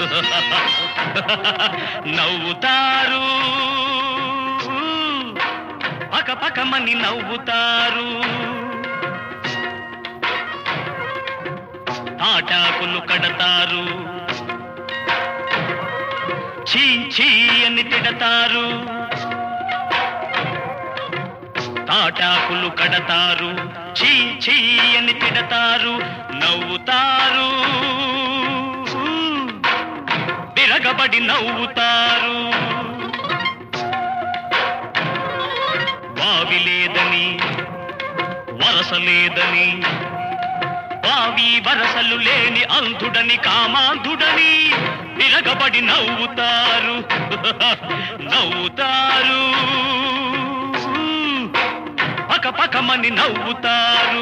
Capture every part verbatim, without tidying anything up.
నవ్వుతారు పకపకమని నవ్వుతారు తాటాకులు కడతారు చీ చీ అని తిడతారు తాటాకులు కడతారు చీ చీ అని తిడతారు నవ్వుతారు విరగబడి నవ్వుతారు వావి లేదని వరస లేదని వావి వరసలు లేని అంధుడని కామాంధుడని విరగబడి నవ్వుతారు నవ్వుతారు పకపకమని నవ్వుతారు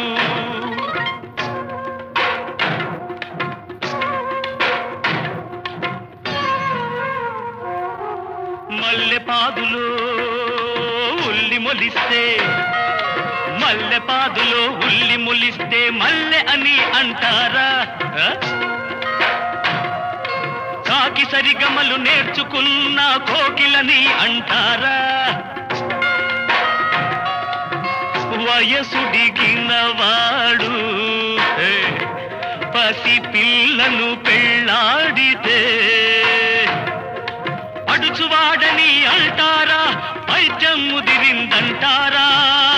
మల్లె పాదులో ఉల్లి మొలిస్తే మల్లె పాదులో ఉల్లి మొలిస్తే మల్లె అని అంటారా కాకి సరిగమలు నేర్చుకున్న కోకిలని అంటారా వయసుడిగిన వాడు పసి పిల్లను పెళ్ళాడితే పడుచువాడని అంటారా పైత్యం ముదిరిందంటారా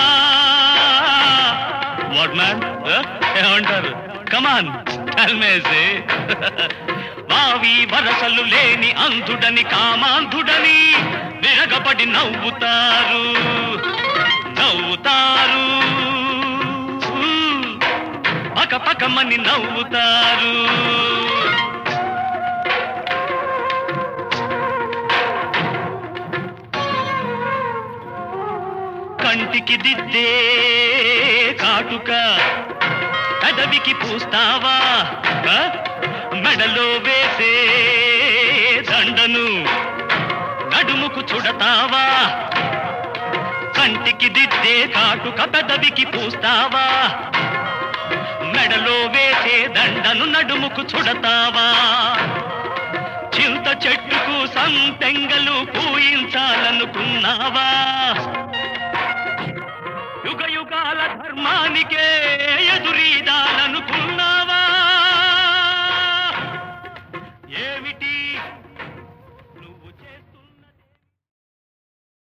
వాట్ మ్యాన్ ఏమంటారు కమాన్ కల్మేసే వావి వరసలు లేని అంధుడని కామాంధుడని విరగబడి నవ్వుతారు నవ్వుతారు పకపకమని నవ్వుతారు కంటికి దిద్దే కాటుక పెదవికి పూస్తావా మెడలో వేసే దండను నడుముకు చుడతావా కంటికి దిద్దే కాటుక పెదవికి పూస్తావా మెడలో వేసే దండను నడుముకు చుడతావా చింత చెట్టుకు సంపెంగలు పూయించాలనుకున్నావా యుగ యుగాల ధర్మానికే ఎదురీదా